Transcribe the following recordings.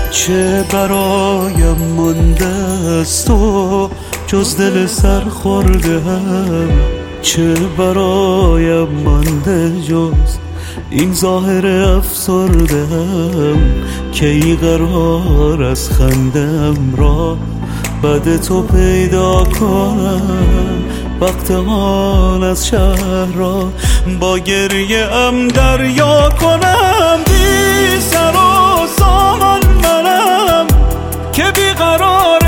چه برایم مانده از تو جز دل سر خوردم، چه برایم مانده جز این ظاهر افسردم، که ای قرار از خندم را بعد تو پیدا کنم، وقت آن از شهر را با گریه ام دریا کنم. بی سر و سامان منم که بیقرارم،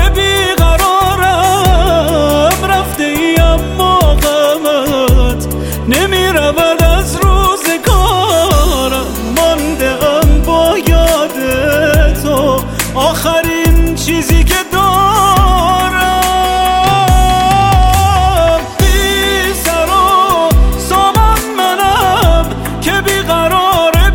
رفته ای اما غمت نمی رود از روزگارم، مانده ام با یاد تو آخرین چیزی که دارم. بی سر و سامان منم که بیقرارم،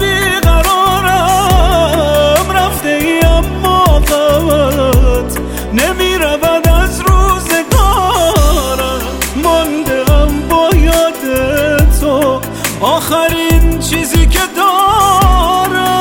رفته ای اما غمت نمی رود از روزگارم، مانده ام با یاد تو آخرین چیزی که دارم.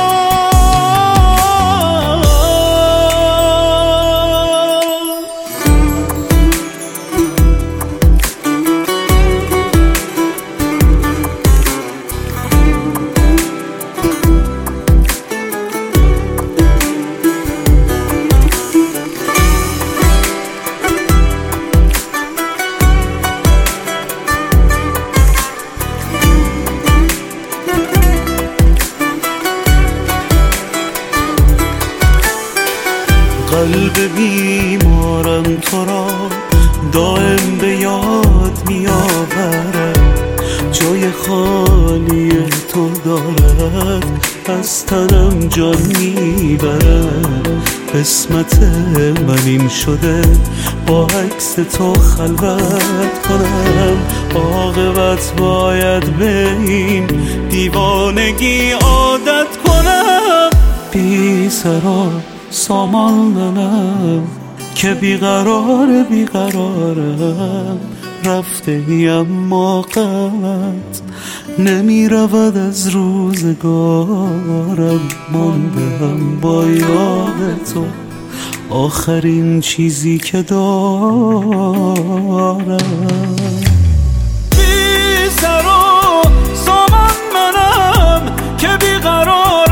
قلب بیمارم تو را دائم به یاد می آورد، جای خالی تو دارد از تنم جان می برد. قسمت من این شده با عکس تو خلوت کنم، عاقبت باید به این دیوانگی عادت کنم. بی سر و سامان منم که بیقرارم، رفته ای اما غمت نمی رود از روزگارم، ماندم با یاد تو آخرین چیزی که دارم. بی سر و سامان منم که بیقرارم،